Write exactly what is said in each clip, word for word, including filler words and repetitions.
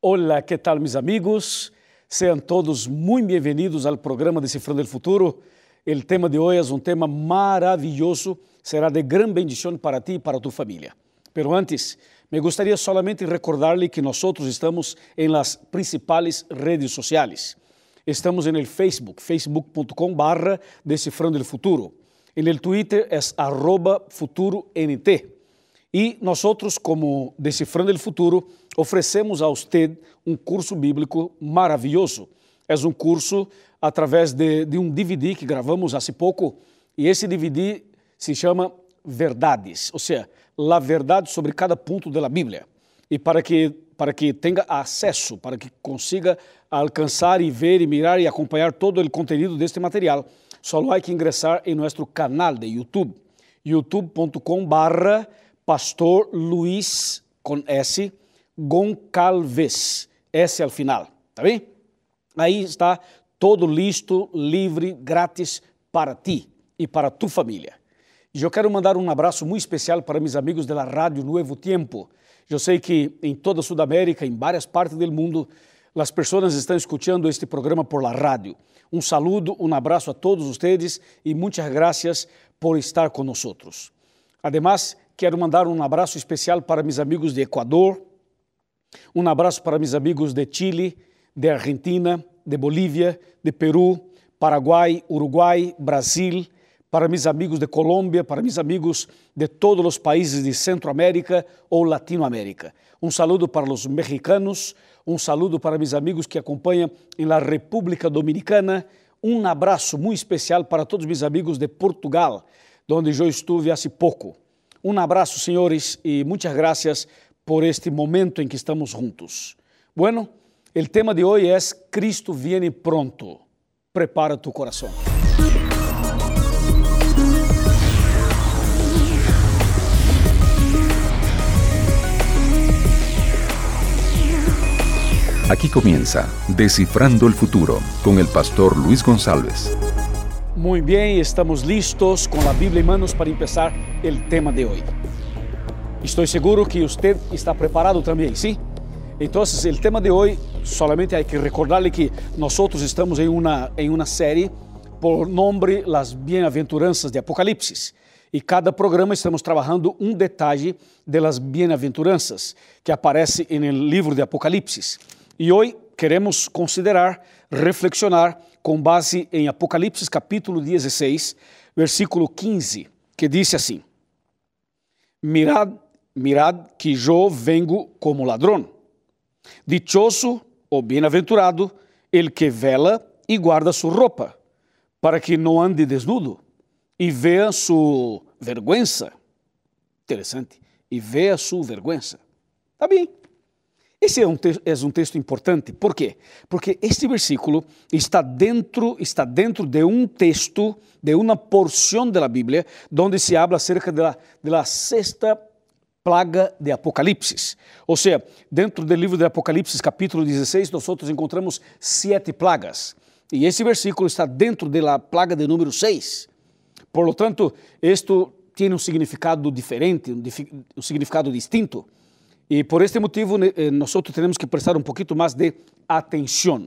Hola, ¿qué tal mis amigos? Sean todos muy bienvenidos al programa Descifrando el Futuro. El tema de hoy es un tema maravilloso, será de gran bendición para ti y para tu familia. Pero antes, me gustaría solamente recordarle que nosotros estamos en las principales redes sociales. Estamos en el Facebook, facebook punto com barra Descifrando el Futuro. En el Twitter es arroba FuturoNT. E nós outros, como Decifrando o Futuro, oferecemos a você um curso bíblico maravilhoso. É um curso através de, de um D V D que gravamos há pouco, e esse D V D se chama Verdades, ou seja, a verdade sobre cada ponto da Bíblia. E para que, para que tenha acesso, para que consiga alcançar e ver e mirar e acompanhar todo o conteúdo deste material, só há que ingressar em nosso canal de YouTube, youtube ponto com barra Pastor Luis, com S, Goncalves, S ao final, tá bem? Aí está todo listo, livre, grátis para ti e para tu família. E eu quero mandar um abraço muito especial para meus amigos da Rádio Nuevo Tiempo. Eu sei que em toda a Sudamérica, em várias partes do mundo, as pessoas estão escutando este programa por la rádio. Um saludo, um abraço a todos vocês e muitas graças por estar conosco. Además, quero mandar um abraço especial para meus amigos de Equador, um abraço para meus amigos de Chile, de Argentina, de Bolívia, de Peru, Paraguai, Uruguai, Brasil, para meus amigos de Colômbia, para meus amigos de todos os países de Centroamérica ou Latinoamérica. Um saludo para os mexicanos, um saludo para meus amigos que acompanham em la República Dominicana, um abraço muito especial para todos meus amigos de Portugal, onde eu estive há pouco. Um abraço, senhores, e muitas graças por este momento em que estamos juntos. Bueno, o tema de hoje é Cristo viene pronto. Prepara tu coração. Aquí comienza Descifrando el Futuro con el pastor Luis González. Muy bien, estamos listos con la Biblia en manos para empezar el tema de hoy. Estoy seguro que usted está preparado también, ¿sí? Entonces, el tema de hoy, solamente hay que recordarle que nosotros estamos en una, en una serie por nombre Las Bienaventuranzas de Apocalipsis. Y cada programa estamos trabajando un detalle de las bienaventuranzas que aparece en el libro de Apocalipsis. Y hoy queremos considerar, reflexionar com base em Apocalipse capítulo dezesseis, versículo quinze, que diz assim: Mirad, mirad que eu vengo como ladrão. Dichoso ou bem-aventurado el que vela e guarda sua roupa, para que não ande desnudo e veja sua vergüenza. Interessante. E veja sua vergüenza. Tá bem. Esse é um, é um texto importante. Por quê? Porque este versículo está dentro, está dentro de um texto, de uma porção da Bíblia, onde se habla acerca da de la sexta plaga de Apocalipse. Ou seja, dentro do livro de Apocalipse, capítulo dezesseis, nós encontramos sete plagas. E esse versículo está dentro da plaga de número seis. Por lo tanto, isto tem um significado diferente, um, um significado distinto. E por este motivo, nós temos que prestar um pouquinho mais de atenção.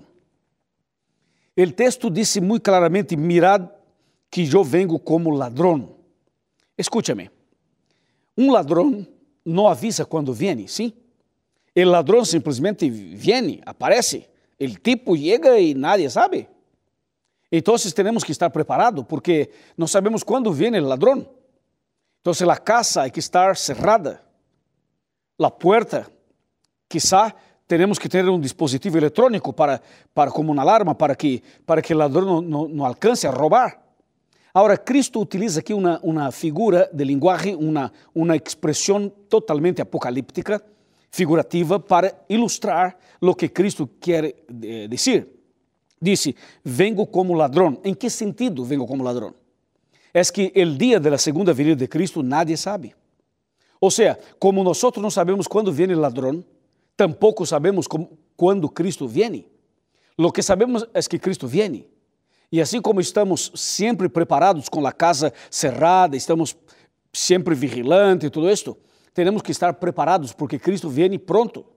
O texto diz muito claramente: mirad que eu vengo como ladrão. Escúchame, um ladrão não avisa quando vem, sim? O ladrão simplesmente vem, aparece, o tipo chega e nadie sabe. Então, temos que estar preparados, porque não sabemos quando vem o ladrão. Então, a casa tem que estar cerrada. La puerta, quizá tenemos que tener un dispositivo electrónico para, para como una alarma para que, para que el ladrón no, no, no alcance a robar. Ahora, Cristo utiliza aquí una, una figura de lenguaje, una, una expresión totalmente apocalíptica, figurativa, para ilustrar lo que Cristo quiere eh, decir. Dice, vengo como ladrón. ¿En qué sentido vengo como ladrón? Es que el día de la segunda venida de Cristo nadie sabe. Ou seja, como nós não sabemos quando vem o ladrão, tampouco sabemos como, quando Cristo vem. Lo que sabemos é que Cristo vem. E assim como estamos sempre preparados com a casa cerrada, estamos sempre vigilantes e tudo isto, temos que estar preparados porque Cristo vem pronto.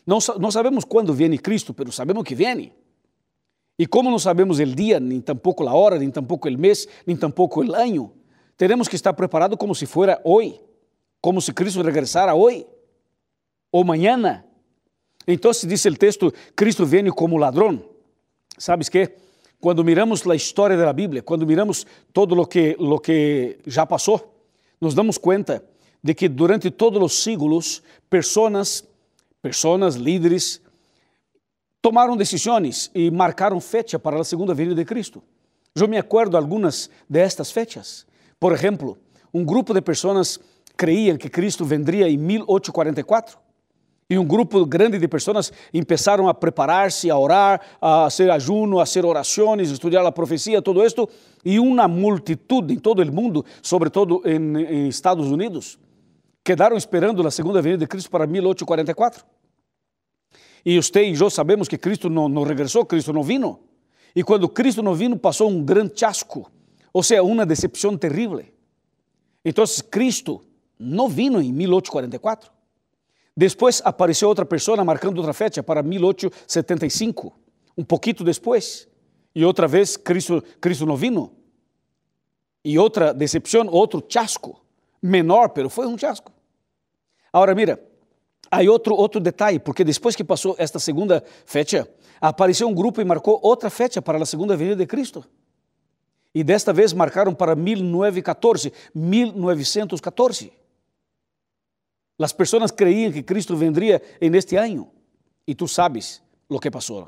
Não, não sabemos quando vem Cristo, mas sabemos que vem. E como não sabemos o dia, nem tampouco a hora, nem tampouco o mês, nem tampouco o ano, teremos que estar preparados como se fuera hoje, como se Cristo regressara hoje, ou amanhã. Então, diz o texto, Cristo vem como ladrão. ¿Sabes qué? Quando miramos a história da Bíblia, quando miramos todo lo que, lo que já passou, nos damos conta de que durante todos os séculos, pessoas, pessoas, líderes, tomaram decisões e marcaram fecha para a segunda vinda de Cristo. Eu me acuerdo algumas destas fechas. Por exemplo, um grupo de pessoas creíam que Cristo vendria em mil oitocentos e quarenta e quatro. E um grupo grande de pessoas começaram a preparar-se, a orar, a fazer ayuno, a fazer orações, estudar a profecia, todo isto. E uma multitud em todo o mundo, sobretudo em, em Estados Unidos, quedaram esperando a segunda vinda de Cristo para mil oitocentos e quarenta e quatro. E você e eu sabemos que Cristo não, não regressou, Cristo não vino. E quando Cristo não vino, passou um grande chasco, ou seja, uma decepção terrível. Então, Cristo não vino em mil oitocentos e quarenta e quatro. Depois apareceu outra pessoa marcando outra fecha para mil oitocentos e setenta e cinco, um pouquinho depois. E outra vez Cristo, Cristo não vino. E outra decepção, outro chasco, menor, pero foi um chasco. Agora mira, há outro, outro detalhe, porque depois que passou esta segunda fecha, apareceu um grupo e marcou outra fecha para a segunda vinda de Cristo. E desta vez marcaram para mil novecentos e quatorze, mil novecentos e quatorze. As pessoas creiam que Cristo vendria en este ano. E tu sabes o que passou.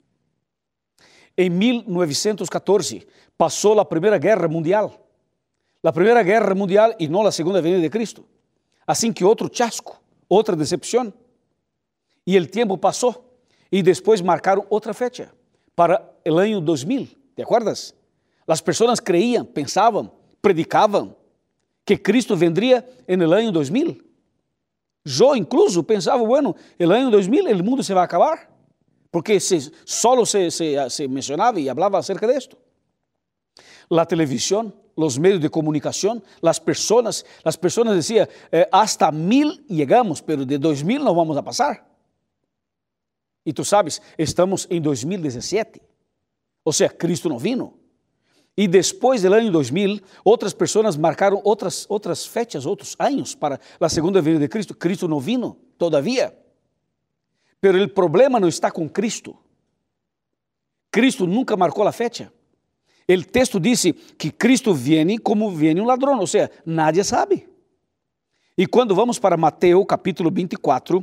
Em mil novecentos e quatorze passou a Primeira Guerra Mundial. A Primeira Guerra Mundial e não a Segunda Vinda de Cristo. Assim que outro chasco, outra decepção. E o tempo passou. E depois marcaram outra fecha para o ano dois mil. ¿Te acuerdas? As pessoas creiam, pensavam, predicavam que Cristo vendria en el ano dois mil. Eu, incluso, pensava, bueno, el año dois mil, el mundo se vai acabar, porque se, solo se, se, se mencionava e falava acerca de esto. La televisión, los medios de comunicación, las personas, las personas decían, eh, hasta mil llegamos, pero de dois mil no vamos a pasar. E tu sabes, estamos em dois mil e dezessete, ou seja, Cristo não vino. E depois do ano dois mil, outras pessoas marcaram outras, outras fechas, outros anos para a segunda vinda de Cristo. Cristo não vino todavia. Pero o problema não está com Cristo. Cristo nunca marcou a fecha. O texto disse que Cristo viene como viene um ladrão, ou seja, nadie sabe. E quando vamos para Mateus capítulo vinte e quatro,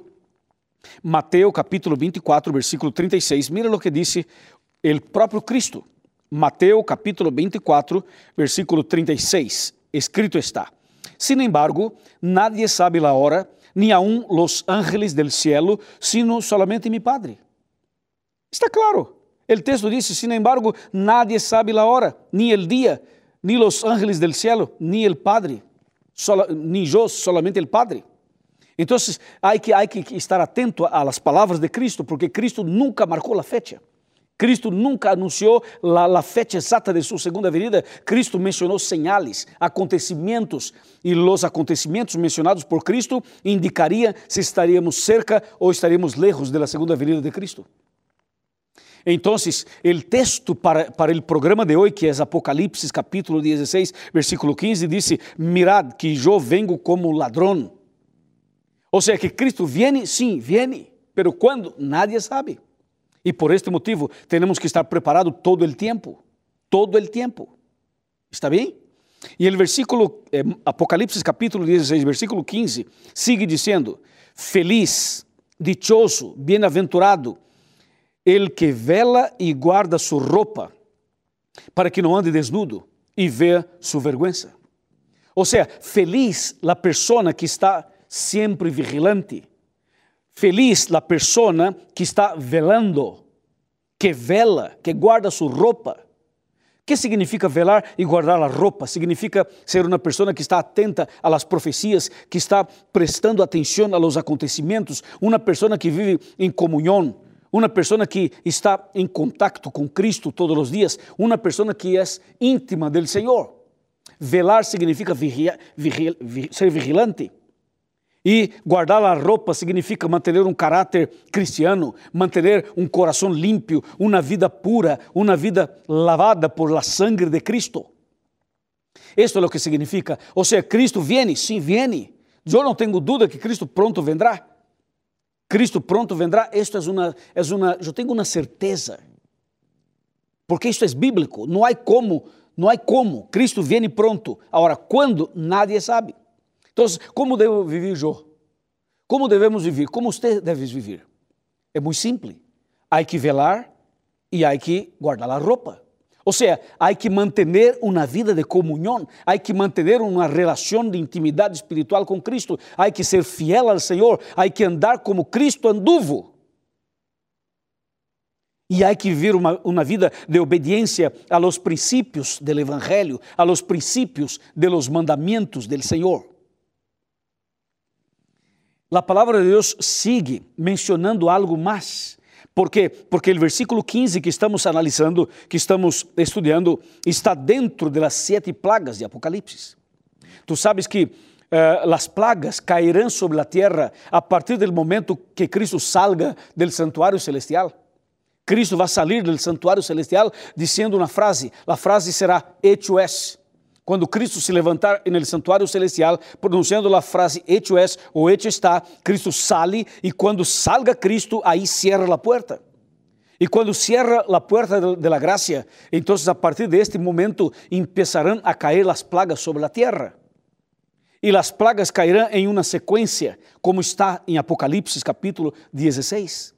Mateus capítulo vinte e quatro, versículo trinta e seis, mira o que disse o próprio Cristo. Mateus capítulo vinte e quatro, versículo trinta e seis, escrito está: Sin embargo, nadie sabe la hora, ni aun los ángeles del cielo, sino solamente mi Padre. Está claro. El texto dice, sin embargo, nadie sabe la hora, ni el día, ni los ángeles del cielo, ni el Padre, solo, ni yo, solamente el Padre. Entonces, hay que, hay que estar atento a las palabras de Cristo, porque Cristo nunca marcó la fecha. Cristo nunca anunciou a fecha exata de sua segunda venida. Cristo mencionou señales, acontecimentos, e os acontecimentos mencionados por Cristo indicariam se estaríamos cerca ou estaríamos lejos da segunda venida de Cristo. Então, o texto para, para o programa de hoje, que é Apocalipse capítulo dezesseis, versículo quinze, diz: Mirad que eu vengo como ladrão. Ou seja, que Cristo viene, sim, viene, pero quando? Nadie sabe. E por este motivo, temos que estar preparados todo o tempo, todo o tempo. ¿Está bem? E o versículo, eh, Apocalipse capítulo dezesseis, versículo quinze, sigue dizendo: Feliz, dichoso, bem-aventurado, el que vela e guarda sua roupa, para que não ande desnudo e veja sua vergüenza. Ou seja, feliz a pessoa que está sempre vigilante. Feliz a pessoa que está velando, que vela, que guarda sua roupa. O que significa velar e guardar a roupa? Significa ser uma pessoa que está atenta às profecias, que está prestando atenção aos acontecimentos, uma pessoa que vive em comunhão, uma pessoa que está em contato com Cristo todos os dias, uma pessoa que é íntima do Senhor. Velar significa vigia, vigil, ser vigilante. E guardar a roupa significa manter um caráter cristiano, manter um coração limpo, uma vida pura, uma vida lavada por la sangre de Cristo. Isto é o que significa. Ou seja, Cristo viene, sim, viene. Eu não tenho dúvida que Cristo pronto vendrá. Cristo pronto vendrá. Isto é uma, é uma, eu tenho uma certeza. Porque isto é bíblico. Não há como, não há como. Cristo viene pronto. Agora, quando? Nadie sabe. Então, como devo viver eu? Como devemos viver? Como você deve viver? É muito simples. Há que velar e há que guardar a roupa. Ou seja, há que manter uma vida de comunhão, há que manter uma relação de intimidade espiritual com Cristo, há que ser fiel ao Senhor, há que andar como Cristo anduvo. E há que viver uma, uma vida de obediência a los princípios do Evangelho, a los princípios de los mandamentos do Senhor. A palavra de Deus sigue mencionando algo mais. Por quê? Porque o versículo quinze que estamos analisando, que estamos estudando, está dentro das sete plagas de Apocalipse. Tu sabes que uh, as plagas cairão sobre a terra a partir do momento que Cristo salga do santuário celestial. Cristo vai sair do santuário celestial dizendo uma frase. A frase será hecho es. Quando Cristo se levantar no santuário celestial, pronunciando a frase hecho es ou hecho está, Cristo sale e quando salga Cristo, aí cierra a porta. E quando cierra a porta de la gracia, então a partir de este momento empezarão a cair as plagas sobre a terra. E as plagas cairão em uma sequência, como está em Apocalipse capítulo dezesseis.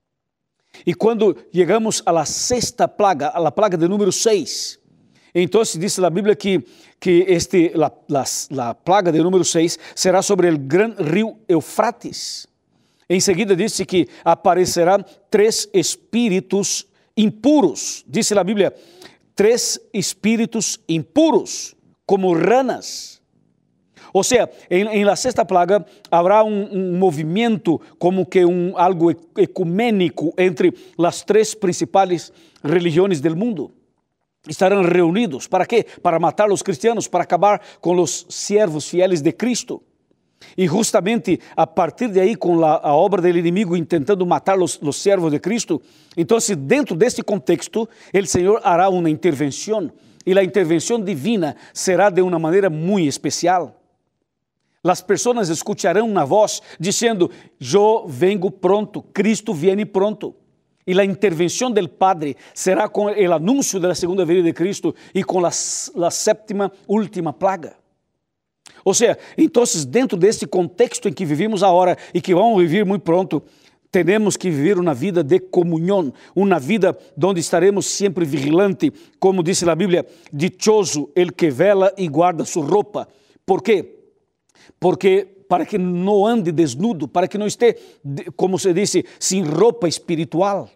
E quando chegamos à sexta plaga, à plaga de número seis, então diz a Bíblia que, que este, la, la, la plaga de número seis será sobre o grande rio Eufrates. Em seguida disse que aparecerão três espíritos impuros. Diz a Bíblia, três espíritos impuros, como ranas. Ou seja, em, em la sexta plaga haverá um, um movimento como que um, algo ecumênico entre as três principais religiões do mundo. Estarão reunidos, ¿para quê? Para matar os cristianos, para acabar com os siervos fieles de Cristo. E justamente a partir de aí, com a, a obra do inimigo intentando matar os, os servos de Cristo, então dentro deste contexto, o Senhor hará uma intervenção, e a intervenção divina será de uma maneira muito especial. As pessoas escutarão uma voz dizendo, eu vengo pronto, Cristo viene pronto. E a intervenção do Padre será com o anúncio da segunda vinda de Cristo e com a, a sétima última plaga. Ou seja, então, dentro deste contexto em que vivimos agora e que vamos viver muito pronto, temos que viver uma vida de comunhão, uma vida onde estaremos sempre vigilante, como diz a Bíblia, dichoso el que vela e guarda sua roupa. ¿Por quê? Porque para que não ande desnudo, para que não esteja, como se diz, sem roupa espiritual.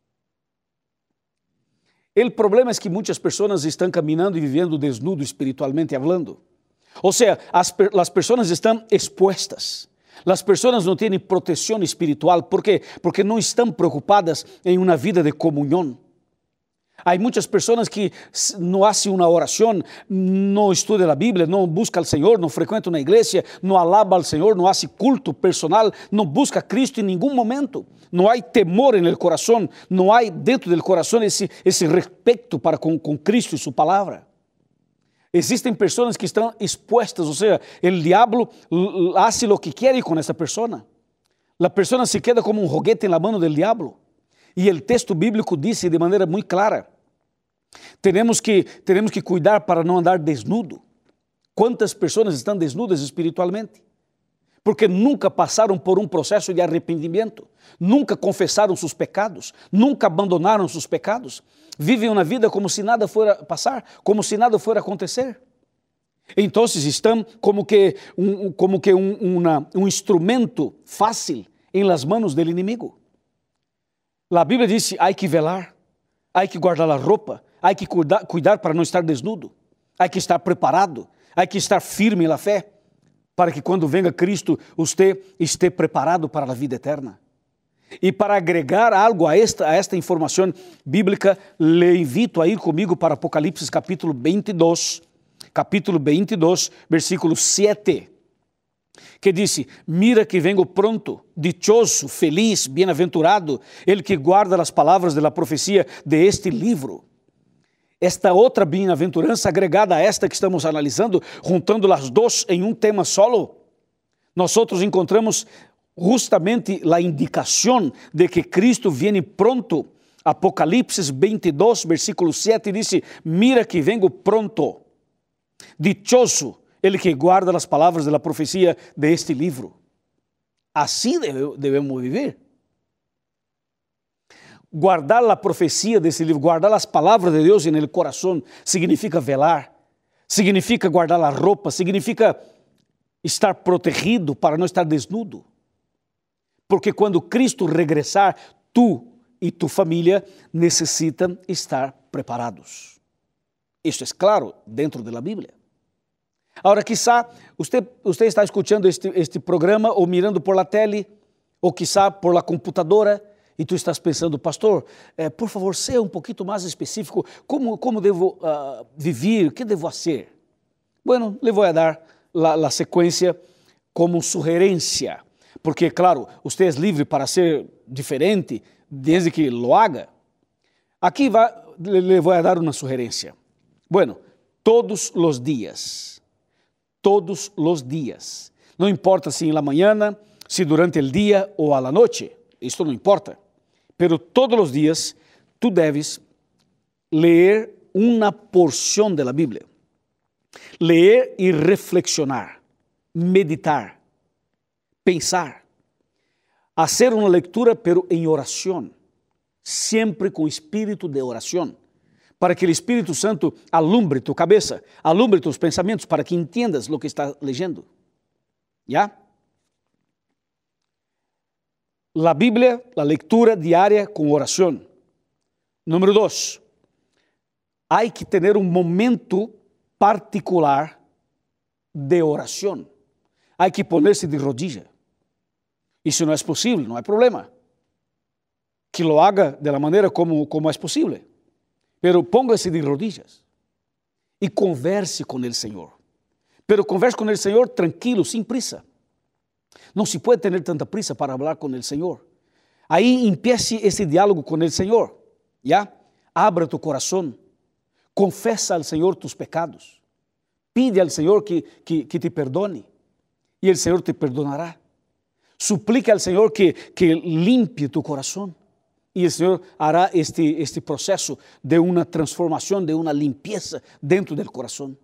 O problema é que muitas pessoas estão caminhando e vivendo desnudo espiritualmente falando. Ou seja, as, as pessoas estão expostas. As pessoas não têm proteção espiritual. ¿Por quê? Porque não estão preocupadas em uma vida de comunhão. Há muitas pessoas que não fazem uma oração, não estudam a Bíblia, não buscam ao Senhor, não frequentam na igreja, não alabam ao Senhor, não fazem culto personal, não buscam a Cristo em nenhum momento. Não há temor no coração, não há dentro do coração esse, esse respeito para com, com Cristo e sua palavra. Existem pessoas que estão expostas, ou seja, o diabo faz o que quer com essa pessoa. A pessoa se queda como um joguete na mão do diabo. E o texto bíblico diz de maneira muito clara, temos que, temos que cuidar para não andar desnudo. Quantas pessoas estão desnudas espiritualmente? Porque nunca passaram por um processo de arrependimento, nunca confessaram seus pecados, nunca abandonaram seus pecados, vivem uma vida como se nada fora passar, como se nada fora acontecer. Então estão como que um, como que um, uma, um instrumento fácil em las manos do inimigo. A Bíblia diz, há que velar, há que guardar a roupa, há que cuidar, cuidar para não estar desnudo, há que estar preparado, há que estar firme na fé, para que quando venga Cristo, você esteja preparado para a vida eterna. E para agregar algo a esta, a esta informação bíblica, le invito a ir comigo para Apocalipse capítulo vinte e dois, capítulo vinte e dois, versículo sete. que disse: mira que vengo pronto, dichoso, feliz, bem-aventurado, ele que guarda as palavras da profecia de este livro. Esta outra bem-aventurança agregada a esta que estamos analisando, juntando as duas em um tema solo, nós encontramos justamente a indicação de que Cristo viene pronto. Apocalipse veintidós, versículo sete, diz: mira que vengo pronto, dichoso ele que guarda as palavras da profecia de este livro. Assim deve, devemos viver. Guardar a profecia desse livro, guardar as palavras de Deus no coração, significa velar, significa guardar a roupa, significa estar protegido para não estar desnudo. Porque quando Cristo regressar, tu e tu família necessitam estar preparados. Isso é claro dentro da Bíblia. Agora, quizá, você, você está escutando este, este programa ou mirando por la tele, ou quizá por la computadora, e tu estás pensando: pastor, eh, por favor, seja um pouquinho mais específico, como, como devo uh, viver, o que devo fazer? Bueno, le vou dar a sequência como sugerência, porque, claro, você é livre para ser diferente, desde que lo haga. Aqui vai, le vou dar uma sugerência. Bueno, todos os dias, todos os dias, não importa se na manhã, se durante o dia ou à la noite, isto não importa, pero todos os dias tu deves ler uma porção da Bíblia, ler e reflexionar, meditar, pensar, hacer uma leitura, pero em oração, sempre com espírito de oração, para que o Espírito Santo alumbre tu cabeça, alumbre tus pensamentos, para que entendas o que está leyendo. ¿Ya? La Bíblia, la lectura diária com oração. Número dois, hay que ter um momento particular de oração. Hay que ponerse de rodillas. E se não é possível, não há problema. Que lo haga de la maneira como, como é possível. Pero póngase de rodillas e converse com o Senhor. Pero converse com o Senhor tranquilo, sem prisa. Não se pode ter tanta prisa para falar com o Senhor. Aí empiece esse diálogo com o Senhor. Já? Abra tu coração. Confessa ao Senhor tus pecados. Pide ao Senhor que, que, que te perdone. E o Senhor te perdonará. Suplica ao Senhor que, que limpe tu coração. E o Senhor hará este, este processo de uma transformação, de uma limpeza dentro do coração.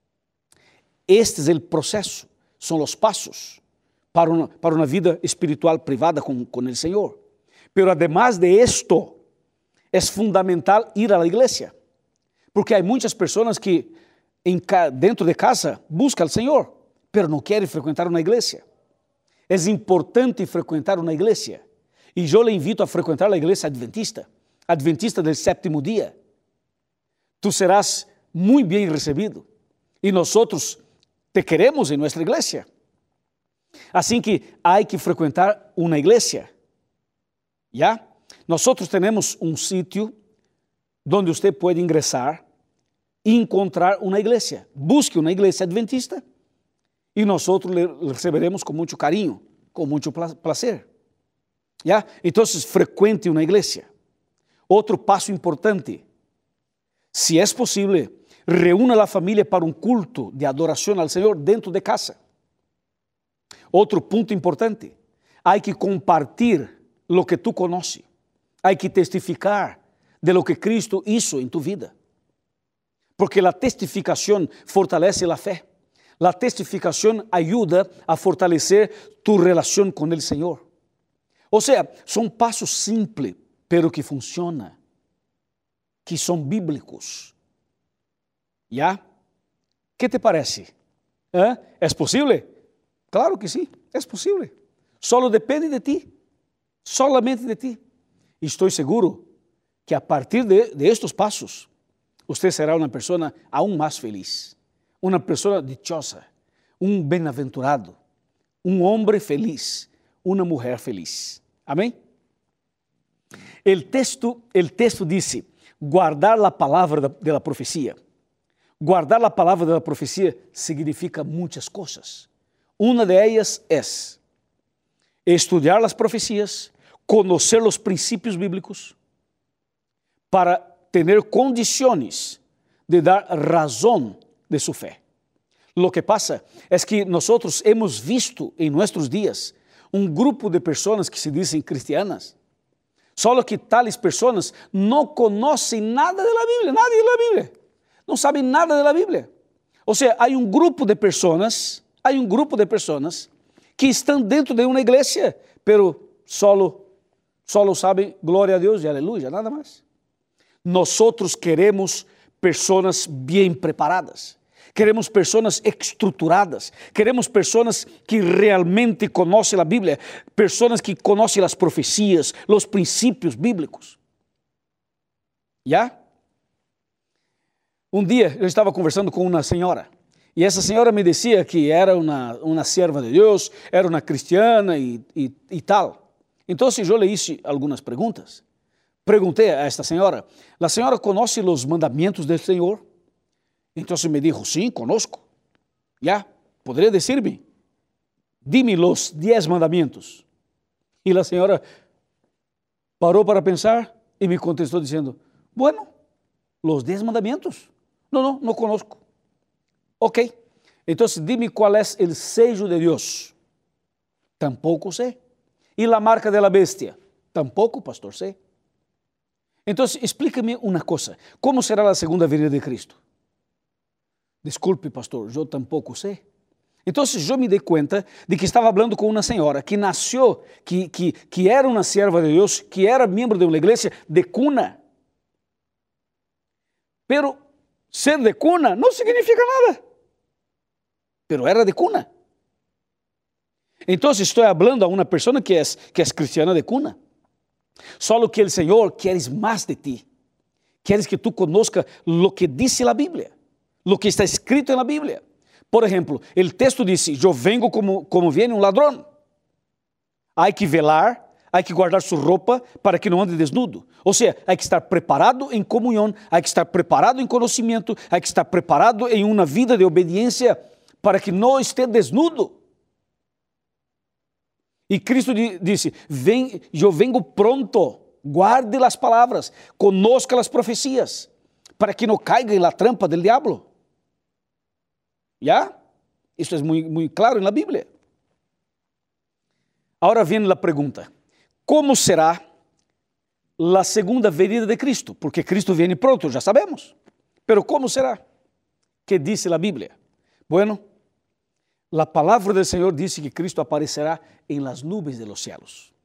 Este é o processo, são os passos para uma, para uma vida espiritual privada com, com o Senhor. Pero además de esto, é fundamental ir à igreja, porque há muitas pessoas que em, dentro de casa buscam o Senhor, pero não querem frequentar uma igreja. É importante frequentar uma igreja. E eu lhe invito a frequentar a igreja adventista, adventista do sétimo dia. Tu serás muito bem recebido. E nós te queremos em nossa igreja. Assim que há que frequentar uma igreja. Já? Nós temos um sítio onde você pode ingressar e encontrar uma igreja. Busque uma igreja adventista e nós lhe receberemos com muito carinho, com muito prazer. ¿Ya? Então, frequente uma igreja. Outro passo importante, se é possível, reúna a família para um culto de adoração ao Senhor dentro de casa. Outro ponto importante, há que compartilhar o que tu conheces, há que testificar de lo que Cristo hizo em tu vida, porque a testificação fortalece a fé, a testificação ajuda a fortalecer tu relação com o Senhor. Ou seja, são passos simples, pero que funcionam, que são bíblicos. Já? Que te parece? ¿Eh? É possível? Claro que sim, é possível. Só depende de ti, solamente de ti. E estou seguro que a partir de, de estes passos, você será uma pessoa aún mais feliz, uma pessoa dichosa, um bem-aventurado, um homem feliz, uma mulher feliz. Amém? O texto, el texto diz, guardar a palavra da profecia. Guardar a palavra da profecia significa muitas coisas. Una de ellas es estudiar las profecías, conocer los principios bíblicos para tener condiciones de dar razón de su fe. Lo que pasa es que nosotros hemos visto en nuestros días un grupo de personas que se dicen cristianas, solo que tales personas no conocen nada de la Biblia, nadie de la Biblia, no saben nada de la Biblia. O sea, hay un grupo de personas, hay un grupo de personas que están dentro de una iglesia, pero solo, solo saben gloria a Dios y aleluya, nada más. Nosotros queremos personas bien preparadas. Queremos personas estruturadas, queremos personas que realmente conocen la Biblia, personas que conocen las profecías, los principios bíblicos. ¿Ya? Un día eu estava conversando com uma senhora, e essa senhora me dizia que era uma, uma serva de Deus, era uma cristiana e, e, e tal. Então eu lhe hice algumas perguntas. Perguntei a esta senhora, a senhora conhece os mandamentos do Senhor? Então me dijo, sim, conozco. Já, poderia dizer-me? Dime os dez mandamentos. E a senhora parou para pensar e me contestou dizendo, bueno, os dez mandamentos. Não, não, não conozco. Ok, então dime qual é o sello de Deus. Tampouco sei. E a marca de la bestia? Tampouco, pastor, sei. Então explica-me uma coisa, como será a segunda venida de Cristo? Desculpe, pastor, eu tampouco sei. Então eu me dei conta de que estava falando com uma senhora que nasceu, que, que, que era uma serva de Deus, que era membro de uma igreja de cuna. Pero ser de cuna não significa nada. Pero era de cuna. Então estou falando a uma pessoa que é, que é cristiana de cuna. Só que o Senhor quer mais de ti. Queres que tu conozca lo que dice a Bíblia. Lo que está escrito na Bíblia. Por exemplo, o texto diz, eu vengo como, como viene um ladrão. Há que velar, há que guardar sua roupa para que não ande desnudo. Ou seja, há que estar preparado em comunhão, há que estar preparado em conhecimento, há que estar preparado em uma vida de obediência para que não esteja desnudo. E Cristo disse, Ven, eu vengo pronto, guarde as palavras, conozca as profecias, para que não caiga na trampa do diabo. ¿Ya? Isso é muito, muito claro na Bíblia. Agora vem a pergunta, como será a segunda venida de Cristo? Porque Cristo vem pronto, já sabemos. Pero como será? Que diz a Bíblia? Bueno, a palavra do Senhor diz que Cristo aparecerá em las nubes de los cielos.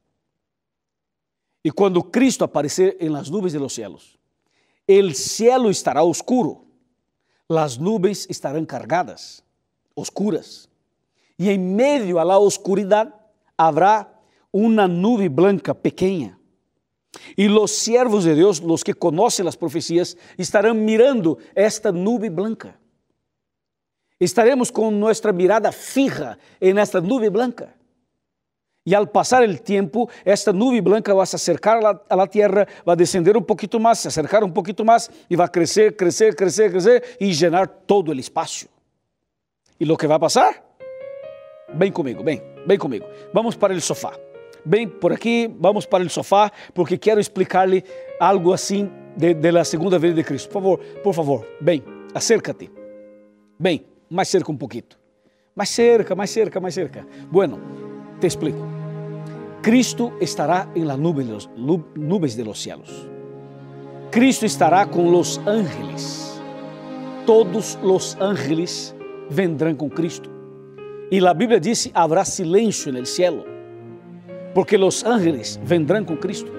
E quando Cristo aparecer em las nubes de los cielos, el cielo estará oscuro, las nubes estarán cargadas, oscuras, e em medio a la oscuridad habrá uma nube blanca pequena. E los siervos de Deus, los que conocen las profecias, estarão mirando esta nube blanca. Estaremos com nossa mirada fija em esta nube blanca. E al passar o tempo, esta nube blanca vai se acercar a la, a la tierra, vai descender um pouquinho mais, se acercar um pouquinho mais, e vai crescer, crescer, crescer, crescer, e llenar todo o espaço. E o que vai passar? Vem comigo, vem, vem comigo. Vamos para o sofá. Vem por aqui, vamos para o sofá, porque quero explicar-lhe algo assim de, de la segunda venida de Cristo. Por favor, por favor, vem, acércate. Vem, mais cerca um pouquinho. Mais cerca, mais cerca, mais cerca. Bueno, te explico. Cristo estará en las nubes de los, nubes de los cielos. Cristo estará con los ángeles. Todos los ángeles vendrán con Cristo. Y la Biblia dice, habrá silencio en el cielo, porque los ángeles vendrán con Cristo.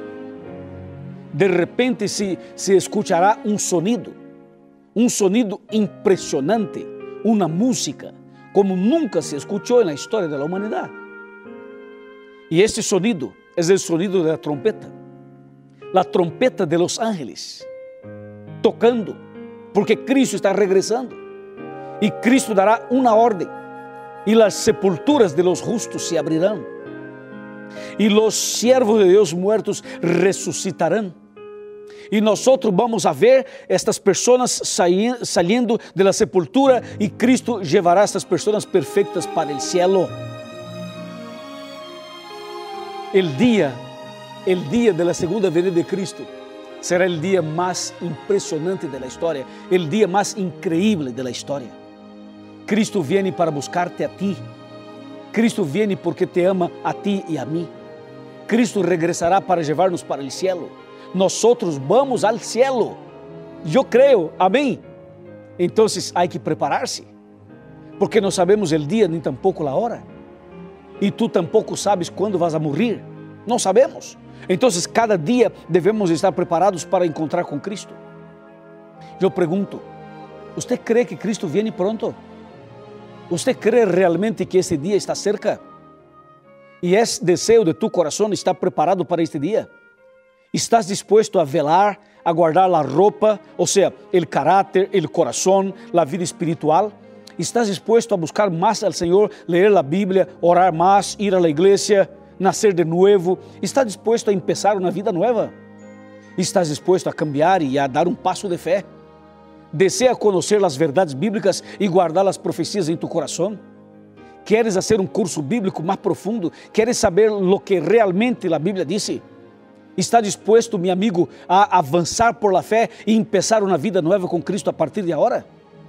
De repente se, se escuchará un sonido, un sonido impresionante, una música, como nunca se escuchó en la historia de la humanidad. E este sonido é o sonido da trompeta, a trompeta de los ángeles, tocando, porque Cristo está regressando, e Cristo dará uma ordem, e as sepulturas de los justos se abrirão, e los siervos de Deus muertos ressuscitarão, Y nosotros vamos a ver estas personas saliendo de la sepultura y Cristo llevará a estas personas perfectas para el cielo. El día, el día de la segunda venida de Cristo será el día más impresionante de la historia, el día más increíble de la historia. Cristo viene para buscarte a ti. Cristo viene porque te ama a ti y a mí. Cristo regresará para llevarnos para el cielo. Nosotros vamos al cielo. Yo creo, amén. Entonces hay que prepararse, porque no sabemos el día ni tampoco la hora. Y tú tampoco sabes cuándo vas a morir. No sabemos. Entonces cada día debemos estar preparados para encontrar con Cristo. Yo pregunto, ¿usted cree que Cristo viene pronto? ¿Usted cree realmente que ese día está cerca? ¿Y es deseo de tu corazón estar preparado para este día? ¿Estás dispuesto a velar, a guardar la ropa, o sea, el carácter, el corazón, la vida espiritual? ¿Estás dispuesto a buscar más al Señor, leer la Biblia, orar más, ir a la iglesia, nacer de nuevo? ¿Estás dispuesto a empezar una vida nueva? ¿Estás dispuesto a cambiar y a dar un paso de fe? ¿Desea conocer las verdades bíblicas y guardar las profecías en tu corazón? ¿Quieres hacer un curso bíblico más profundo? ¿Quieres saber lo que realmente la Biblia dice? ¿Está dispuesto, mi amigo, a avanzar por la fe y empezar una vida nueva con Cristo a partir de ahora?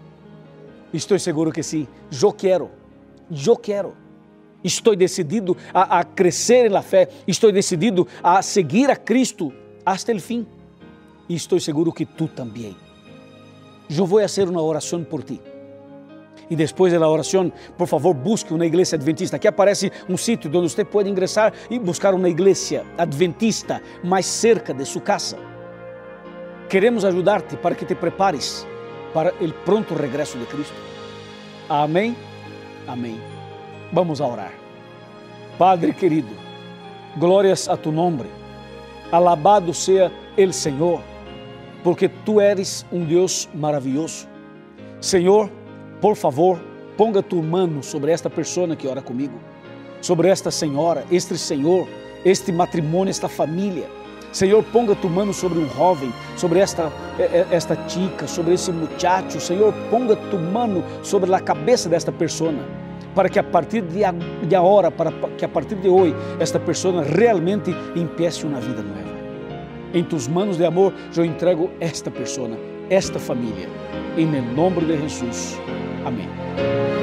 Estoy seguro que sí. Yo quiero, yo quiero. Estoy decidido a, a crecer en la fe. Estoy decidido a seguir a Cristo hasta el fin. Y estoy seguro que tú también. Yo voy a hacer una oración por ti. Y después de la oración, por favor, busque una iglesia adventista. Aquí aparece un sitio donde usted puede ingresar y buscar una iglesia adventista más cerca de su casa. Queremos ayudarte para que te prepares para el pronto regreso de Cristo. Amén, amén. Vamos a orar. Padre querido, glorias a tu nombre. Alabado sea el Señor, porque tú eres un Dios maravilloso. Señor, por favor, ponga tu mano sobre esta persona que ora comigo, sobre esta senhora, este senhor, este matrimônio, esta família. Senhor, ponga tu mano sobre um jovem, sobre esta, esta chica, sobre esse muchacho. Senhor, ponga tu mano sobre a cabeça desta pessoa, para que a partir de, a, de agora, para que a partir de hoje, esta pessoa realmente empiece uma vida nova. Em tus manos de amor, eu entrego esta pessoa, esta família, em nome de Jesus. Amém.